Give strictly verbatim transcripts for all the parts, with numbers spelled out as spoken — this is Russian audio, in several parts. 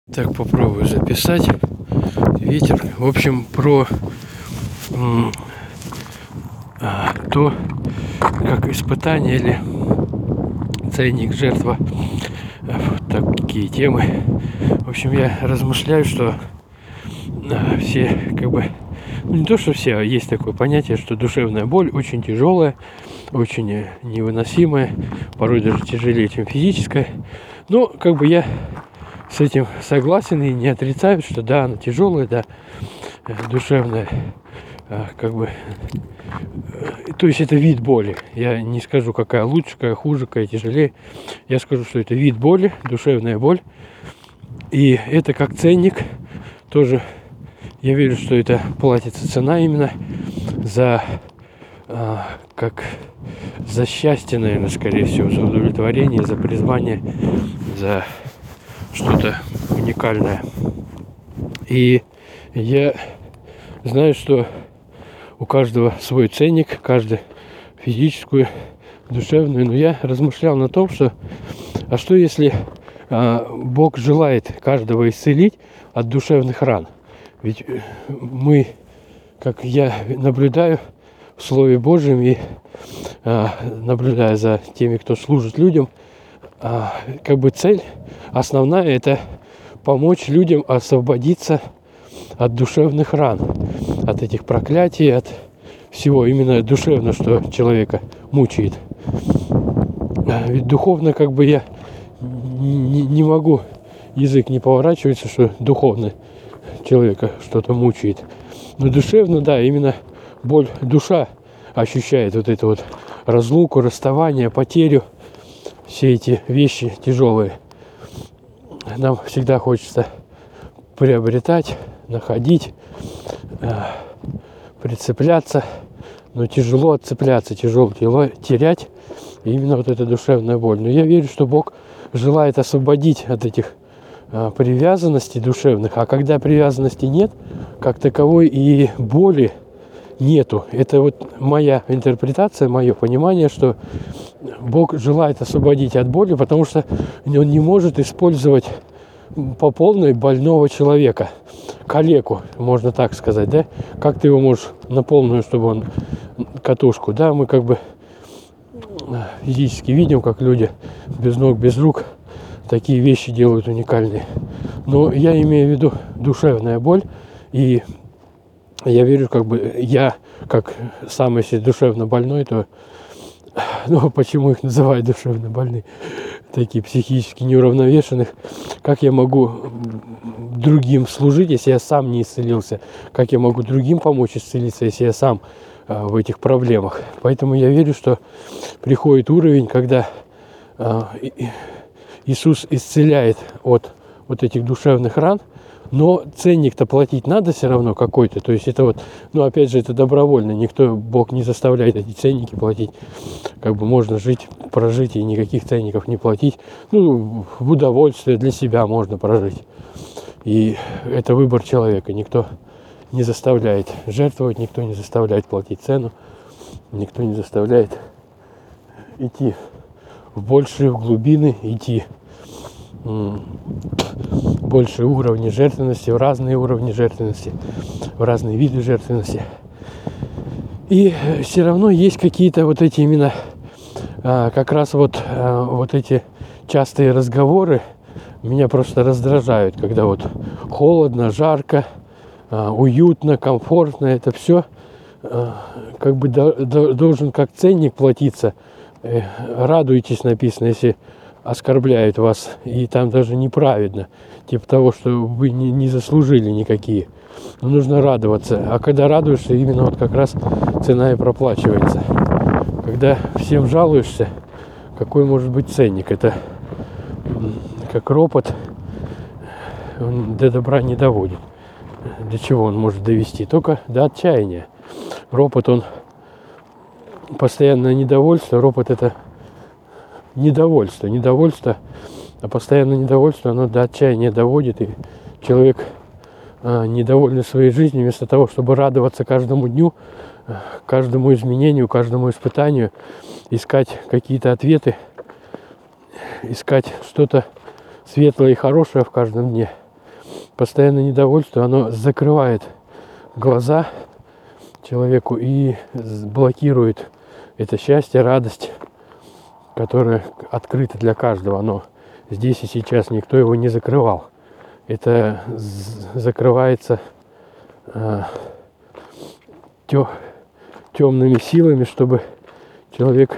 Так, попробую записать. Ветер. В общем, про а, то, как испытание или ценник, жертва, такие темы. В общем, я размышляю, что а, все, как бы, ну, не то, что все, а есть такое понятие, что душевная боль очень тяжелая, очень невыносимая, порой даже тяжелее, чем физическая. Но, как бы, я с этим согласен и не отрицаю, что да, она тяжелая, да, душевная, как бы, то есть это вид боли. Я не скажу, какая лучше, какая хуже, какая тяжелее. Я скажу, что это вид боли, душевная боль. И это как ценник. Тоже я верю, что это платится цена именно за, как за счастье, наверное, скорее всего, за удовлетворение, за призвание, за что-то уникальное. И я знаю, что у каждого свой ценник, каждый физическую, душевную. Но я размышлял на том, что а что если а, Бог желает каждого исцелить от душевных ран? Ведь мы, как я наблюдаю в Слове Божьем и а, наблюдая за теми, кто служит людям, а, как бы цель основная — это помочь людям освободиться от душевных ран, от этих проклятий, от всего именно душевно, что человека мучает. Ведь духовно, как бы, я не, не могу, язык не поворачивается, что духовно человека что-то мучает. Но душевно, да, именно боль, душа ощущает вот эту вот разлуку, расставание, потерю, все эти вещи тяжелые. Нам всегда хочется приобретать, находить, прицепляться, но тяжело отцепляться, тяжело терять. И именно вот эта душевная боль. Но я верю, что Бог желает освободить от этих а, привязанностей душевных. А когда привязанности нет, как таковой и боли нету. Это вот моя интерпретация, мое понимание, что Бог желает освободить от боли, потому что Он не может использовать по полной больного человека, калеку, можно так сказать, да? Как ты его можешь на полную, чтобы он катушку, да? Мы как бы физически видим, как люди без ног, без рук такие вещи делают уникальные. Но я имею в виду душевная боль, и я верю, как бы я, как сам если душевно больной, то, ну, почему их называют душевно больные, такие психически неуравновешенных, как я могу другим служить, если я сам не исцелился, как я могу другим помочь исцелиться, если я сам а, в этих проблемах. Поэтому я верю, что приходит уровень, когда а, Иисус исцеляет от вот этих душевных ран, но ценник-то платить надо все равно какой-то. То есть это вот, ну опять же, это добровольно. Никто, Бог не заставляет эти ценники платить. Как бы можно жить, прожить и никаких ценников не платить. Ну, в удовольствие для себя можно прожить. И это выбор человека. Никто не заставляет жертвовать, никто не заставляет платить цену. Никто не заставляет идти в большие, в глубины, идти больше уровни жертвенности, в разные уровни жертвенности, в разные виды жертвенности. И все равно есть какие-то вот эти именно а, как раз вот, а, вот эти частые разговоры меня просто раздражают, когда вот холодно, жарко, а, уютно, комфортно, это все а, как бы до, до, должен как ценник платиться. Э, радуйтесь, написано, если оскорбляют вас, и там даже неправедно, типа того, что вы не, не заслужили никакие. Но нужно радоваться. А когда радуешься, именно вот как раз цена и проплачивается. Когда всем жалуешься, какой может быть ценник? Это как ропот, он до добра не доводит. До чего он может довести? Только до отчаяния. Ропот, он постоянное недовольство. Ропот — это недовольство, недовольство, а постоянное недовольство, оно до отчаяния доводит, и человек, а, недовольный своей жизнью, вместо того, чтобы радоваться каждому дню, каждому изменению, каждому испытанию, искать какие-то ответы, искать что-то светлое и хорошее в каждом дне, постоянное недовольство, оно закрывает глаза человеку и блокирует это счастье, радость, которая открыта для каждого. Но здесь и сейчас никто его не закрывал. Это закрывается э, тё, темными силами, чтобы человек,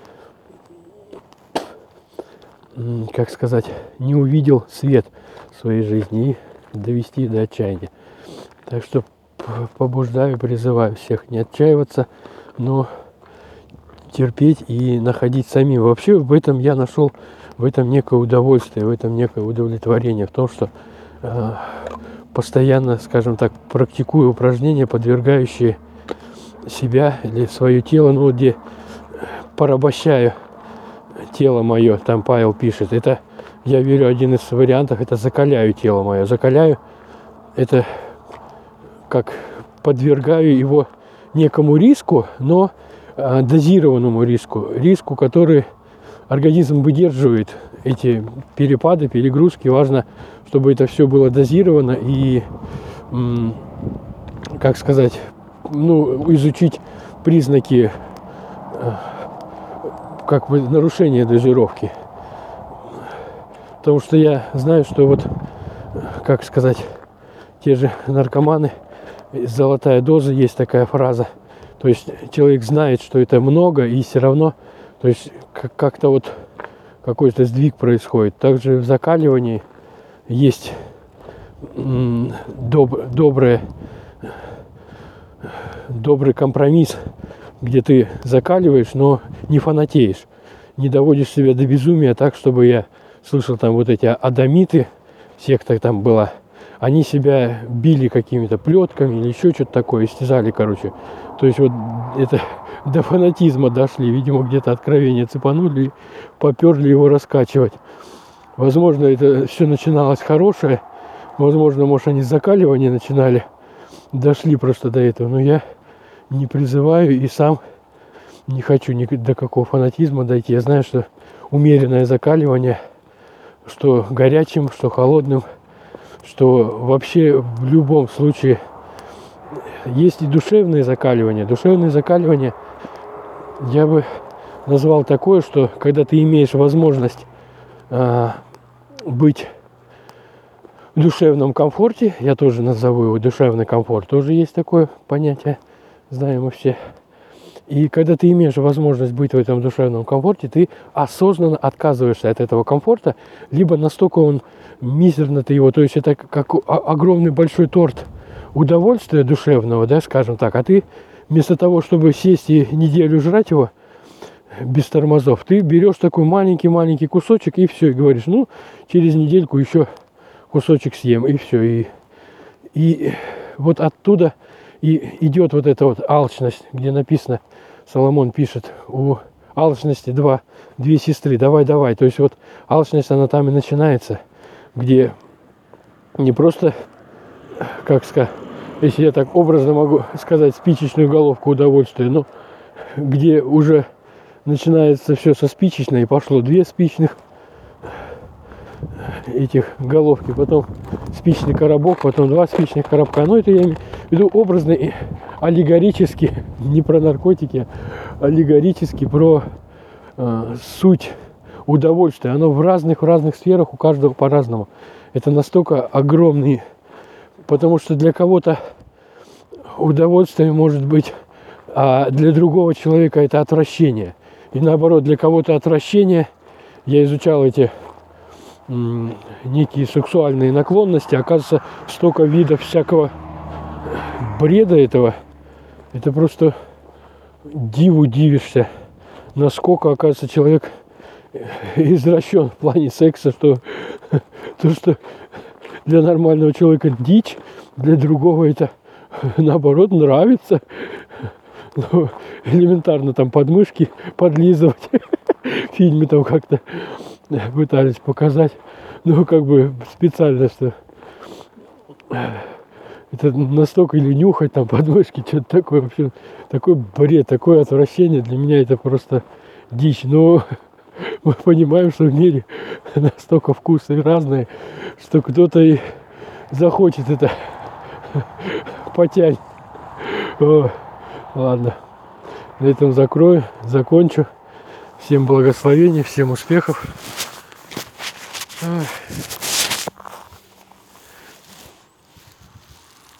как сказать, не увидел свет в своей жизни и довести до отчаяния. Так что побуждаю, призываю всех не отчаиваться, но терпеть и находить самим. Вообще в этом я нашел, в этом некое удовольствие, в этом некое удовлетворение, в том, что э, постоянно, скажем так, практикую упражнения, подвергающие себя или свое тело, ну, где порабощаю тело мое, там Павел пишет, это, я верю, один из вариантов, это закаляю тело мое, закаляю, это как подвергаю его некому риску, но э, дозированному риску, риску, который организм выдерживает, эти перепады, перегрузки. Важно, чтобы это все было дозировано и, м, как сказать, ну, изучить признаки э, как бы нарушения дозировки. Потому что я знаю, что вот, как сказать, те же наркоманы, золотая доза, есть такая фраза. То есть человек знает, что это много, и все равно, то есть как-то вот какой-то сдвиг происходит. Также в закаливании есть доб- доброе, добрый компромисс, где ты закаливаешь, но не фанатеешь, не доводишь себя до безумия так, чтобы я слышал там вот эти адамиты, секта там была, они себя били какими-то плетками или еще что-то такое, истязали, короче. То есть вот это до фанатизма дошли, видимо, где-то откровение цепанули и поперли его раскачивать. Возможно, это все начиналось хорошее, возможно, может, они с закаливания начинали, дошли просто до этого, но я не призываю и сам не хочу ни до какого фанатизма дойти. Я знаю, что умеренное закаливание, что горячим, что холодным, что вообще в любом случае есть и душевные закаливания. Душевные закаливания я бы назвал такое, что когда ты имеешь возможность э, быть в душевном комфорте, я тоже назову его душевный комфорт, тоже есть такое понятие, знаем мы все. И когда ты имеешь возможность быть в этом душевном комфорте, ты осознанно отказываешься от этого комфорта, либо настолько он мизерно ты его, то есть это как огромный большой торт удовольствия душевного, да, скажем так, а ты вместо того, чтобы сесть и неделю жрать его без тормозов, ты берешь такой маленький-маленький кусочек и все, и говоришь, ну, через недельку еще кусочек съем, и все. И, и вот оттуда и идет вот эта вот алчность, где написано, Соломон пишет, у алчности два, две сестры, давай-давай. То есть вот алчность, она там и начинается, где не просто, как сказать, если я так образно могу сказать, спичечную головку удовольствия, но где уже начинается все со спичечной, и пошло две спичных этих головки, потом спичный коробок, потом два спичных коробка. Ну, это я имею в виду образно и аллегорически, не про наркотики, а аллегорически про э, суть удовольствия. Оно в разных, в разных сферах, у каждого по-разному. Это настолько огромный, потому что для кого-то удовольствие может быть, а для другого человека это отвращение. И наоборот, для кого-то отвращение, я изучал эти м, некие сексуальные наклонности, оказывается, столько видов всякого бреда этого, это просто диву дивишься, насколько, оказывается, человек извращен в плане секса, что то, что для нормального человека дичь, для другого это наоборот нравится. Ну, элементарно там подмышки подлизывать. В фильме там как-то пытались показать. Ну, как бы специально, что это настолько, или нюхать там подмышки, что-то такое вообще, такой бред, такое отвращение. Для меня это просто дичь. Но мы понимаем, что в мире настолько вкусы разные, что кто-то и захочет это потянь. О, ладно. На этом закрою, закончу. Всем благословений, всем успехов. Ой.